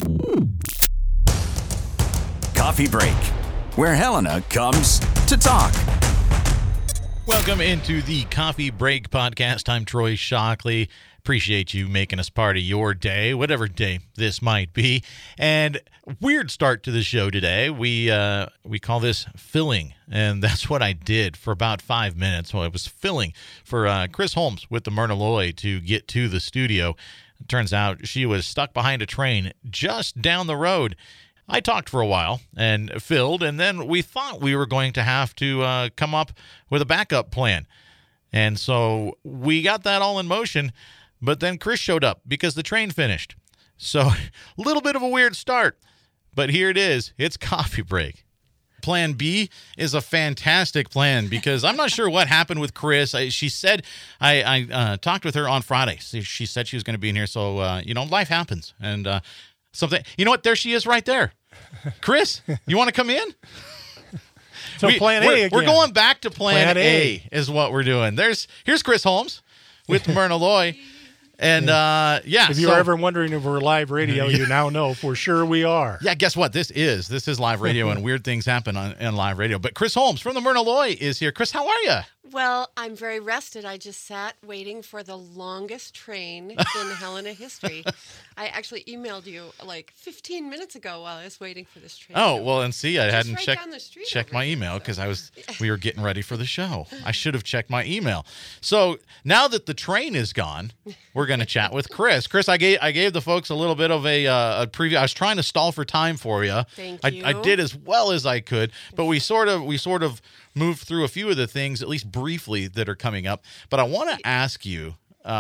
Coffee Break, where Helena comes to talk. Welcome into the Coffee Break podcast. I'm Troy Shockley. Appreciate you making us part of your day, whatever day this might be. And weird start to the show today. We call this filling, and that's what I did for about 5 minutes. Well, I was filling for Chris Holmes with the Myrna Loy to get to the studio. It turns out she was stuck behind a train just down the road. I talked for a while and filled, and then we thought we were going to have to come up with a backup plan. And so we got that all in motion, but then Chris showed up because the train finished. So a little bit of a weird start, but here it is. It's Coffee Break. Plan B is a fantastic plan because I'm not sure what happened with Chris. She said, I talked with her on Friday. She said she was going to be in here, so, life happens. And something, you know what? There she is right there. Chris, you want to come in? So Plan A again. We're going back to Plan A is what we're doing. Here's Chris Holmes with Myrna Loy. And, If you were ever wondering if we're live radio, you now know for sure we are. Yeah, guess what? This is live radio, and weird things happen in live radio. But Chris Holmes from the Myrna Loy is here. Chris, how are you? Well, I'm very rested. I just sat waiting for the longest train in Helena history. I actually emailed you like 15 minutes ago while I was waiting for this train. Oh, well, and see, I hadn't right checked my email because we were getting ready for the show. I should have checked my email. So now that the train is gone, we're going to chat with Chris. Chris, I gave the folks a little bit of a preview. I was trying to stall for time for you. Thank you. I did as well as I could, but we sort of moved through a few of the things, at least briefly, that are coming up. But I want to ask you,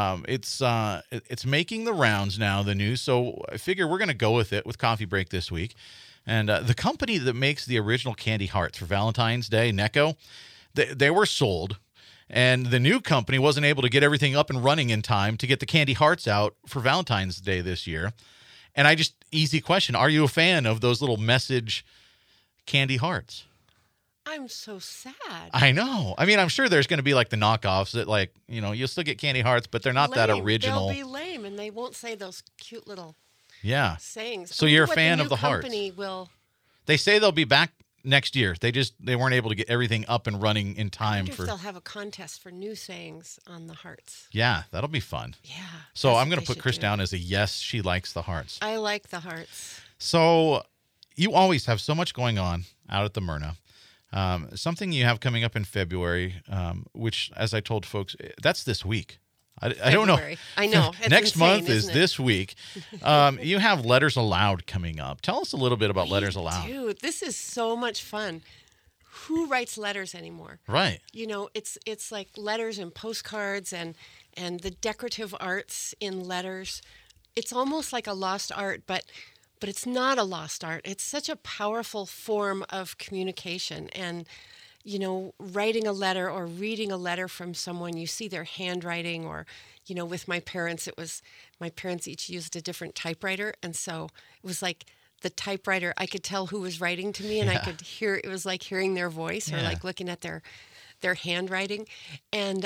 it's making the rounds now, the news. So I figure we're going to go with it with Coffee Break this week. And the company that makes the original candy hearts for Valentine's Day, Necco, they were sold. And the new company wasn't able to get everything up and running in time to get the candy hearts out for Valentine's Day this year. And easy question, are you a fan of those little message candy hearts? I'm so sad. I know. I mean, I'm sure there's going to be like the knockoffs that you'll still get candy hearts, but they're not that original. They'll be lame, and they won't say those cute little sayings. So you're a fan of the hearts. They say they'll be back next year. They weren't able to get everything up and running in time. I wonder if they'll have a contest for new sayings on the hearts. Yeah, that'll be fun. Yeah. So I'm going to put Chris down as a yes, she likes the hearts. I like the hearts. So you always have so much going on out at the Myrna. Something you have coming up in February, which, as I told folks, that's this week. I don't know. I know. Next month is this week. You have Letters Aloud coming up. Tell us a little bit about Letters Aloud. Dude, this is so much fun. Who writes letters anymore? Right. It's like letters and postcards and the decorative arts in letters. It's almost like a lost art, but it's not a lost art. It's such a powerful form of communication. And, writing a letter or reading a letter from someone, you see their handwriting or, with my parents, my parents each used a different typewriter. And so it was like the typewriter, I could tell who was writing to me and I could hear, it was like hearing their voice or like looking at their handwriting. And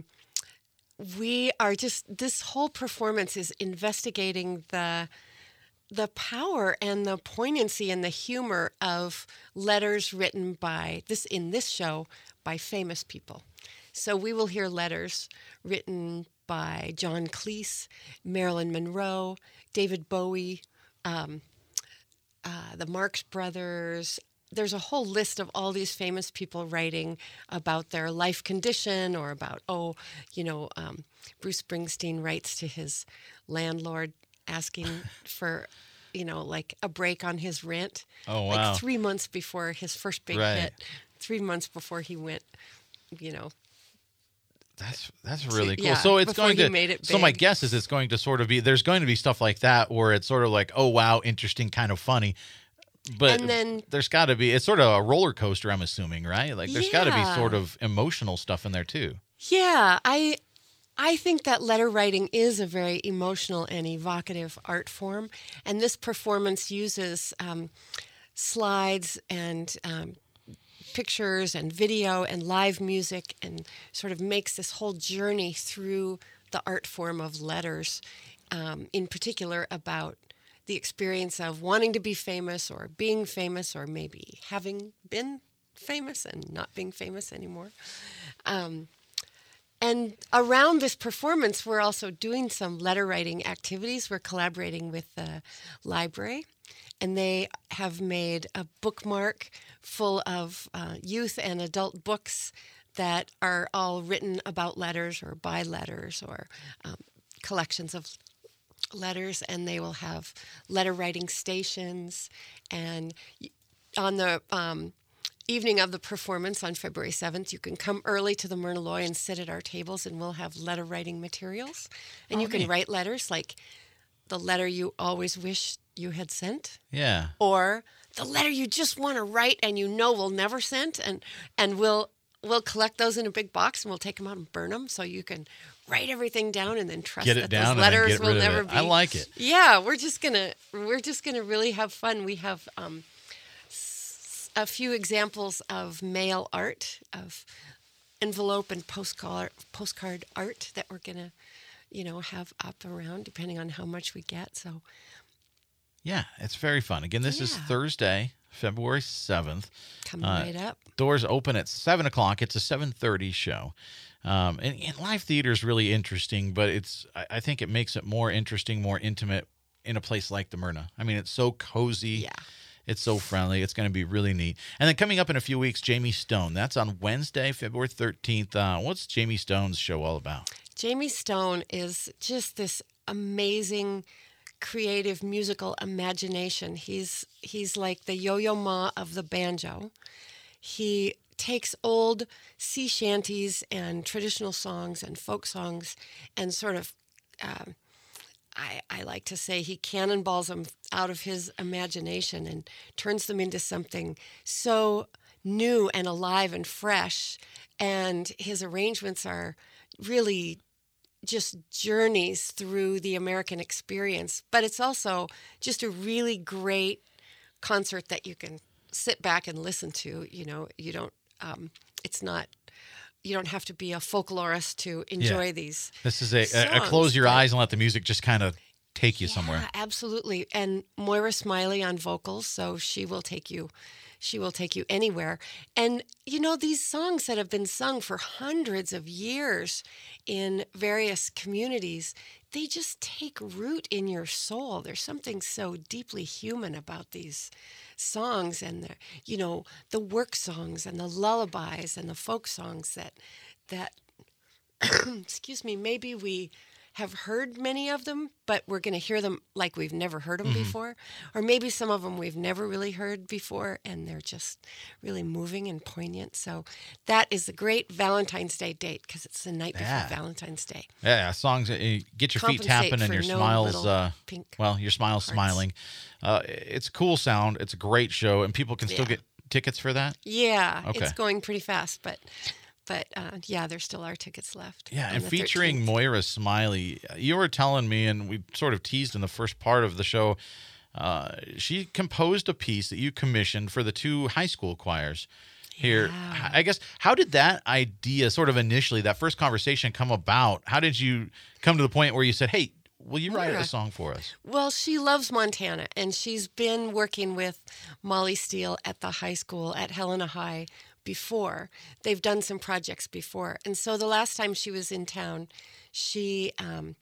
we are this whole performance is investigating the power and the poignancy and the humor of letters written in this show by famous people. So we will hear letters written by John Cleese, Marilyn Monroe, David Bowie, the Marx Brothers. There's a whole list of all these famous people writing about their life condition or about, Bruce Springsteen writes to his landlord asking for, like a break on his rent. Oh, wow. Like 3 months before his first big hit, 3 months before he went, That's really cool. Yeah, so it's going to. Made it so my big. guess is it's going to sort of be. There's going to be stuff like that where it's sort of like, oh wow, interesting, kind of funny. But And then- there's got to be. It's sort of a roller coaster. I'm assuming, right? Like there's got to be sort of emotional stuff in there too. Yeah, I think that letter writing is a very emotional and evocative art form, and this performance uses slides and pictures and video and live music and sort of makes this whole journey through the art form of letters, in particular about the experience of wanting to be famous or being famous or maybe having been famous and not being famous anymore. And around this performance, we're also doing some letter writing activities. We're collaborating with the library, and they have made a bookmark full of youth and adult books that are all written about letters or by letters or collections of letters, and they will have letter writing stations. And on the evening of the performance on February 7th, you can come early to the Myrna Loy and sit at our tables, and we'll have letter writing materials. And you can write letters like the letter you always wish you had sent. Yeah. Or the letter you just want to write and you know will never send. And we'll collect those in a big box, and we'll take them out and burn them so you can write everything down and then trust Get it that down those and then letters get will rid of never it. be. I like it. Yeah, we're just gonna really have fun. We have a few examples of mail art, of envelope and postcard art that we're gonna, have up around depending on how much we get. So yeah, it's very fun. Again, this is Thursday, February 7th. Coming right up. Doors open at 7 o'clock. It's a 7:30 show. And live theater is really interesting, but I think it makes it more interesting, more intimate in a place like the Myrna. I mean, it's so cozy. Yeah. It's so friendly. It's going to be really neat. And then coming up in a few weeks, Jamie Stone. That's on Wednesday, February 13th. What's Jamie Stone's show all about? Jamie Stone is just this amazing, creative musical imagination. He's like the Yo-Yo Ma of the banjo. He takes old sea shanties and traditional songs and folk songs and sort of, I like to say, he cannonballs them out of his imagination and turns them into something so new and alive and fresh. And his arrangements are really just journeys through the American experience. But it's also just a really great concert that you can sit back and listen to. You don't. You don't have to be a folklorist to enjoy these. This is a songs, close your but- eyes and let the music just kind of take you somewhere. Yeah, absolutely. And Moira Smiley on vocals, so she will take you anywhere. And these songs that have been sung for hundreds of years in various communities, they just take root in your soul. There's something so deeply human about these songs, and the work songs and the lullabies and the folk songs that excuse me, maybe we have heard many of them, but we're going to hear them like we've never heard them before. Or maybe some of them we've never really heard before, and they're just really moving and poignant. So that is a great Valentine's Day date, because it's the night before Valentine's Day. Yeah, songs that get your feet Compensate tapping and for your no smiles, little pink your smile's hearts. smiling. It's a cool sound. It's a great show, and people can still get tickets for that? Yeah, Okay. it's going pretty fast, but there still are tickets left. Yeah, on and the featuring 13th. Moira Smiley. You were telling me, and we sort of teased in the first part of the show, she composed a piece that you commissioned for the 2 high school choirs here. Yeah. I guess, how did that idea sort of initially, that first conversation come about? How did you come to the point where you said, hey, will you write Moira. a song for us? Well, she loves Montana, and she's been working with Molly Steele at the high school at Helena High before. They've done some projects before. And so the last time she was in town, she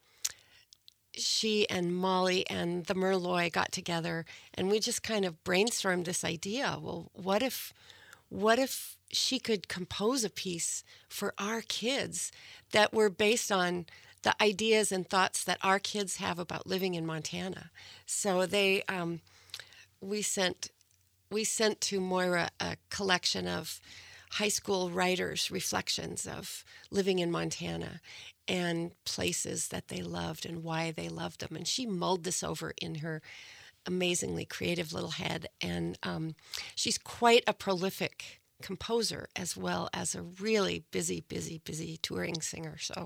and Molly and the Myrna Loy got together, and we just kind of brainstormed this idea. Well, what if she could compose a piece for our kids that were based on the ideas and thoughts that our kids have about living in Montana? So we sent to Moira a collection of high school writers' reflections of living in Montana and places that they loved and why they loved them. And she mulled this over in her amazingly creative little head. And she's quite a prolific composer as well as a really busy touring singer. So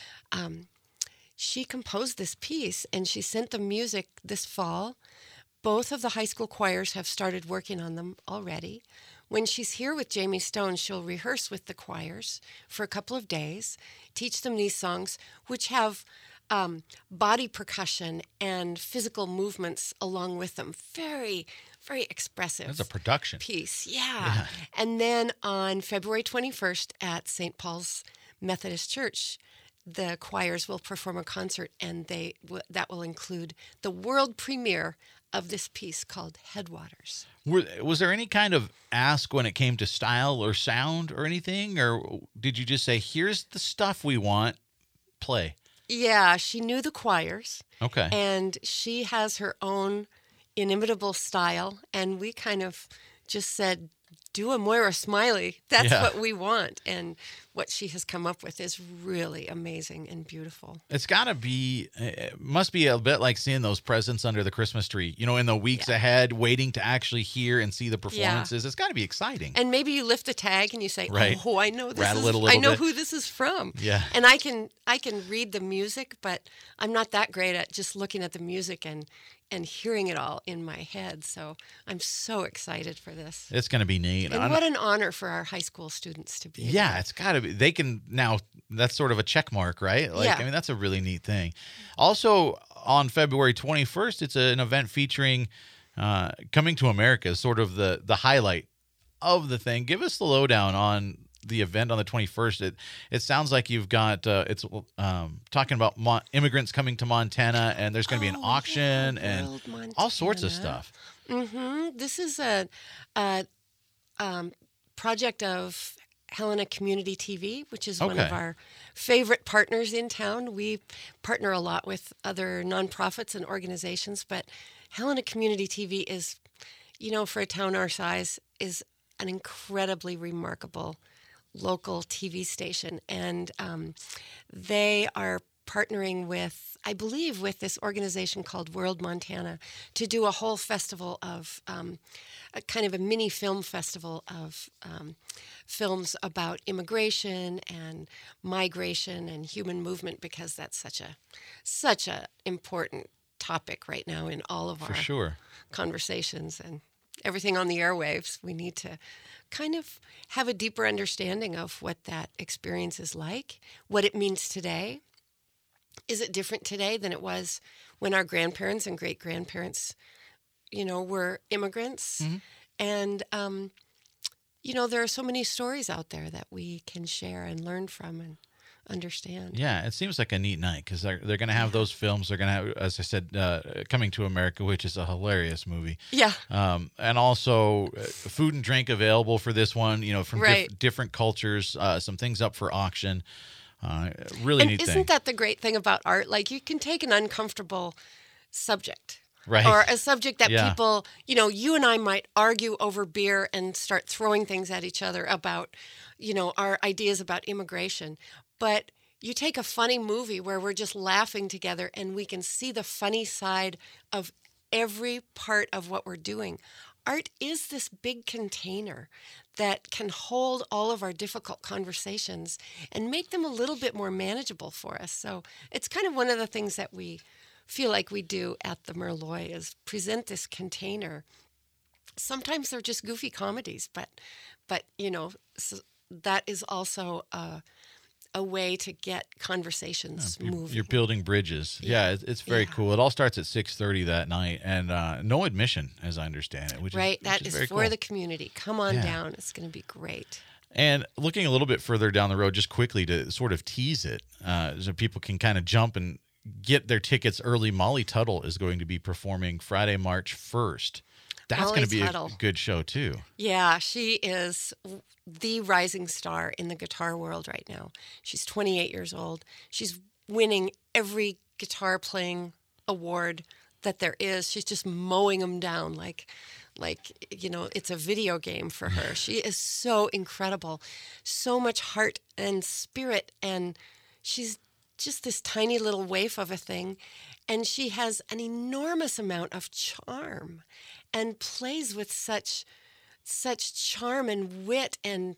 she composed this piece, and she sent the music this fall. Both of the high school choirs have started working on them already. When she's here with Jamie Stone, she'll rehearse with the choirs for a couple of days, teach them these songs, which have body percussion and physical movements along with them. Very, very expressive. That's a production piece. Yeah. And then on February 21st at St. Paul's Methodist Church, the choirs will perform a concert, and that will include the world premiere of this piece called Headwaters. Was there any kind of ask when it came to style or sound or anything, or did you just say, here's the stuff we want, play? Yeah, she knew the choirs. Okay. And she has her own inimitable style, and we kind of just said, do a Moira Smiley. That's what we want. And what she has come up with is really amazing and beautiful. It's got to be, it must be a bit like seeing those presents under the Christmas tree, in the weeks ahead, waiting to actually hear and see the performances. It's got to be exciting. And maybe you lift a tag and you say, oh, I know this Rattle is, it a little I know bit. who this is from. Yeah. And I can read the music, but I'm not that great at just looking at the music and hearing it all in my head. So I'm so excited for this. It's going to be neat. And what an honor for our high school students to be. Yeah, it's got to be. They can now, that's sort of a check mark, right? Yeah. I mean, that's a really neat thing. Also, on February 21st, it's an event featuring Coming to America, sort of the highlight of the thing. Give us the lowdown on the event on the 21st. It sounds like you've got it's talking about immigrants coming to Montana, and there's going to be an auction and all sorts of stuff. Mm-hmm. This is a project of Helena Community TV, which is one of our favorite partners in town. We partner a lot with other nonprofits and organizations, but Helena Community TV is, for a town our size, is an incredibly remarkable local TV station. And they are partnering with, I believe, with this organization called World Montana to do a whole festival of, a kind of a mini film festival of films about immigration and migration and human movement, because that's such a important topic right now in all of our conversations and everything on the airwaves. We need to kind of have a deeper understanding of what that experience is like, what it means today. Is it different today than it was when our grandparents and great-grandparents, were immigrants? Mm-hmm. And, there are so many stories out there that we can share and learn from and understand. Yeah, it seems like a neat night because they're going to have those films. They're going to have, as I said, Coming to America, which is a hilarious movie. Yeah. And also food and drink available for this one, from different cultures, some things up for auction. Really neat thing. Isn't that the great thing about art? Like, you can take an uncomfortable subject. Right. Or a subject that people, you and I might argue over beer and start throwing things at each other about, our ideas about immigration. But you take a funny movie where we're just laughing together and we can see the funny side of every part of what we're doing. Art is this big container that can hold all of our difficult conversations and make them a little bit more manageable for us. So it's kind of one of the things that we feel like we do at the Merloy is present this container. Sometimes they're just goofy comedies, but so that is also a way to get conversations moving. You're building bridges. Yeah, it's very cool. It all starts at 6:30 that night, and no admission, as I understand it. Which that is for the community. Come on down. It's going to be great. And looking a little bit further down the road, just quickly to sort of tease it, so people can kind of jump and get their tickets early. Molly Tuttle is going to be performing Friday, March 1st. That's going to be a good show, too. Yeah, she is the rising star in the guitar world right now. She's 28 years old. She's winning every guitar playing award that there is. She's just mowing them down like it's a video game for her. She is so incredible. So much heart and spirit, and she's just this tiny little waif of a thing, and she has an enormous amount of charm and plays with such charm and wit and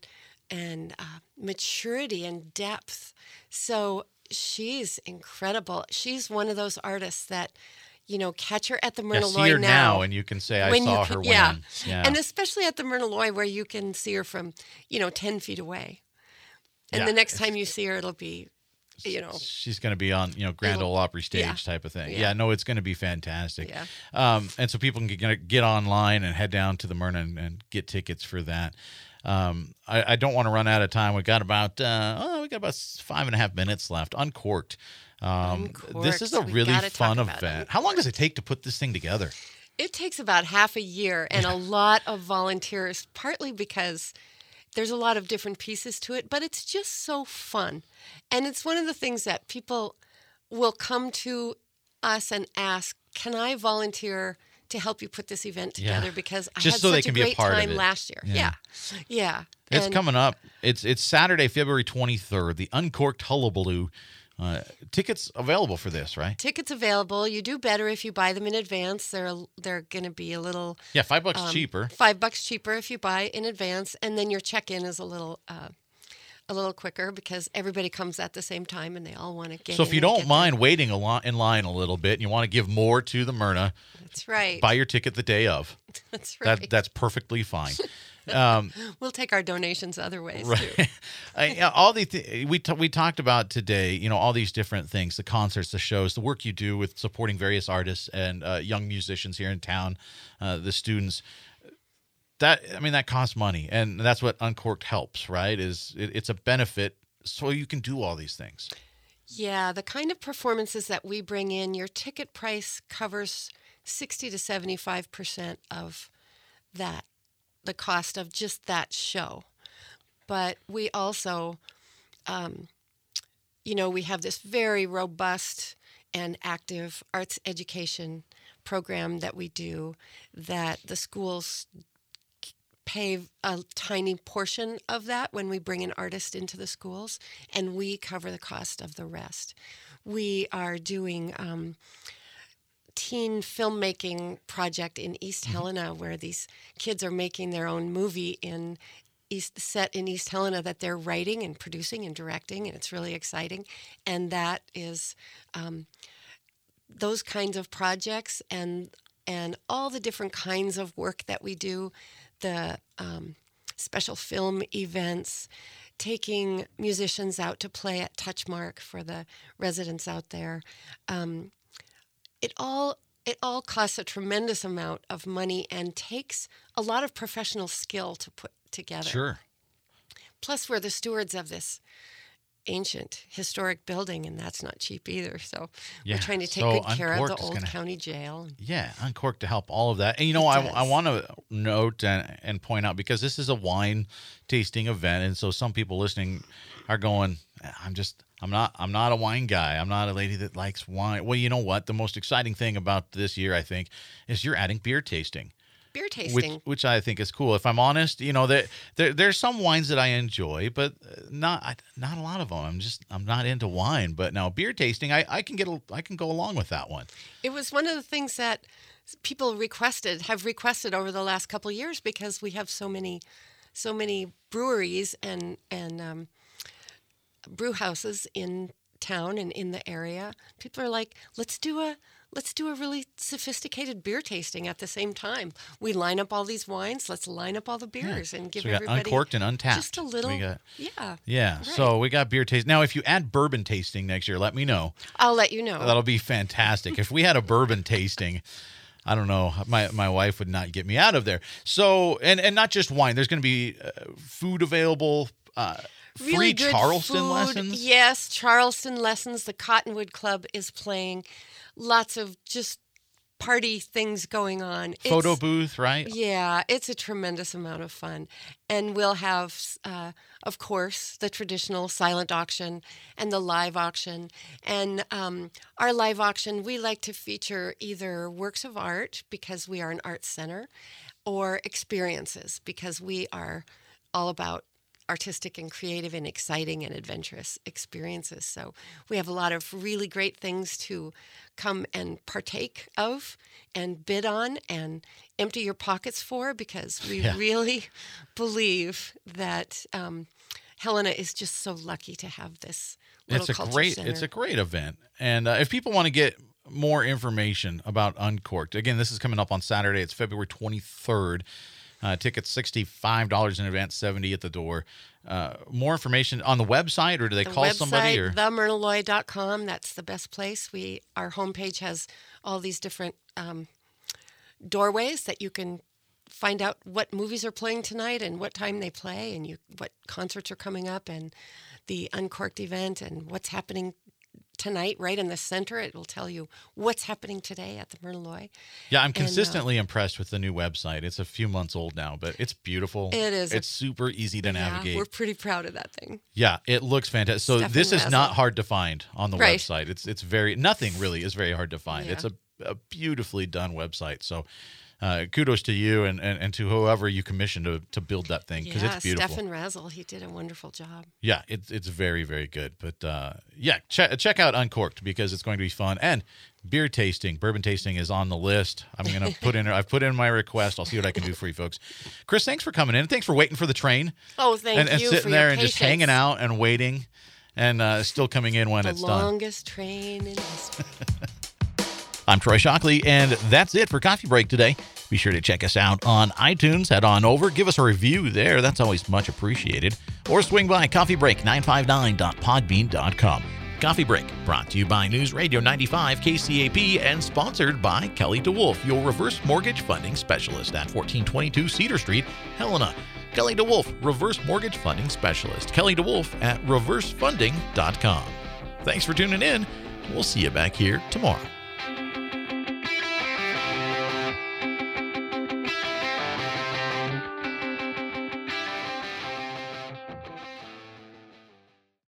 maturity and depth. So she's incredible. She's one of those artists that, catch her at the Myrna Loy see her now, and you can say, I saw her when. Yeah, and especially at the Myrna Loy where you can see her from, 10 feet away. And the next time you see her, it'll be she's going to be on, Grand Ole Opry stage type of thing. Yeah, no, it's going to be fantastic. Yeah. And so people can get online and head down to the Myrna and get tickets for that. I don't want to run out of time. We got about 5.5 minutes left. Uncorked. This is a really fun event. How long does it take to put this thing together? It takes about half a year and a lot of volunteers, partly because there's a lot of different pieces to it, but it's just so fun. And it's one of the things that people will come to us and ask, can I volunteer to help you put this event together? Because I had such a great time last year. Yeah. It's coming up. It's Saturday, February 23rd, the Uncorked Hullabaloo. Tickets available for this, right? Tickets available. You do better if you buy them in advance. They're going to be a little $5 cheaper. $5 cheaper if you buy in advance, and then your check-in is a little quicker because everybody comes at the same time and they all want to get. So if you don't mind waiting in line a little bit, and you want to give more to the Myrna, that's right. Buy your ticket the day of. That's right. That's perfectly fine. We'll take our donations other ways too. All we talked about today, all these different things, the concerts, the shows, the work you do with supporting various artists and young musicians here in town, the students. That costs money, and that's what Uncorked helps, right? It's a benefit so you can do all these things. Yeah, the kind of performances that we bring in, your ticket price covers 60 to 75% of that. The cost of just that show. But we also, we have this very robust and active arts education program that we do that the schools pay a tiny portion of that when we bring an artist into the schools, and we cover the cost of the rest. We are doing teen filmmaking project in East Helena where these kids are making their own movie set in East Helena that they're writing and producing and directing, and it's really exciting. And that is those kinds of projects and all the different kinds of work that we do, the special film events, taking musicians out to play at Touchmark for the residents out there. It all costs a tremendous amount of money and takes a lot of professional skill to put together. Sure. Plus, we're the stewards of this ancient historic building, and that's not cheap either. So we're trying to take good care of the old county jail. Yeah, Uncorked to help all of that. And I want to note and point out, because this is a wine tasting event, and so some people listening are going, I'm not a wine guy. I'm not a lady that likes wine. Well, you know what? The most exciting thing about this year, I think, is you're adding beer tasting. Beer tasting. Which I think is cool. If I'm honest, there's some wines that I enjoy, but not a lot of them. I'm not into wine. But now beer tasting, I can go along with that one. It was one of the things that people have requested over the last couple of years, because we have so many breweries and brew houses in town and in the area. People are like, let's do a really sophisticated beer tasting at the same time. We line up all these wines. Let's line up all the beers and give everybody Uncorked and Untapped. Just a little. Yeah. Right. So we got beer tasting. Now, if you add bourbon tasting next year, let me know. I'll let you know. That'll be fantastic. If we had a bourbon tasting, I don't know, my wife would not get me out of there. So, and not just wine. There's going to be food available. Really free Charleston food. lessons? Yes, Charleston lessons. The Cottonwood Club is playing. Lots of just party things going on. Photo booth, right? Yeah, it's a tremendous amount of fun. And we'll have, of course, the traditional silent auction and the live auction. And our live auction, we like to feature either works of art, because we are an arts center, or experiences, because we are all about artistic and creative and exciting and adventurous experiences. So we have a lot of really great things to come and partake of and bid on and empty your pockets for, because we really believe that Helena is just so lucky to have this little culture center. It's a great event. And if people want to get more information about Uncorked, again, this is coming up on Saturday. It's February 23rd. Tickets $65 in advance, $70 at the door. More information on the website, or do they call somebody? Or themyrnaloy.com. That's the best place. Our homepage has all these different doorways that you can find out what movies are playing tonight and what time they play, and what concerts are coming up, and the Uncorked event, and what's happening tonight. Right in the center, it will tell you what's happening today at the Myrna Loy. Yeah, I'm consistently impressed with the new website. It's a few months old now, but it's beautiful. It is. It's super easy to navigate. We're pretty proud of that thing. Yeah, it looks fantastic. So Stefan this is Razzle. not hard to find on the Right. website. It's very, nothing really is very hard to find. Yeah. It's a beautifully done website. So kudos to you and to whoever you commissioned to build that thing, because it's beautiful. Stefan Razzle, he did a wonderful job. Yeah, it's very, very good. But check out Uncorked, because it's going to be fun. And beer tasting, bourbon tasting is on the list. I'm going to I've put in my request. I'll see what I can do for you folks. Chris, thanks for coming in. Thanks for waiting for the train. Oh, thank and you sitting for there your and patience. just hanging out and waiting, and still coming in when The it's done. longest train in history. I'm Troy Shockley, and that's it for Coffee Break today. Be sure to check us out on iTunes. Head on over, give us a review there. That's always much appreciated. Or swing by coffeebreak959.podbean.com. Coffee Break, brought to you by News Radio 95 KCAP and sponsored by Kelly DeWolf, your reverse mortgage funding specialist at 1422 Cedar Street, Helena. Kelly DeWolf, reverse mortgage funding specialist. Kelly DeWolf at reversefunding.com. Thanks for tuning in. We'll see you back here tomorrow.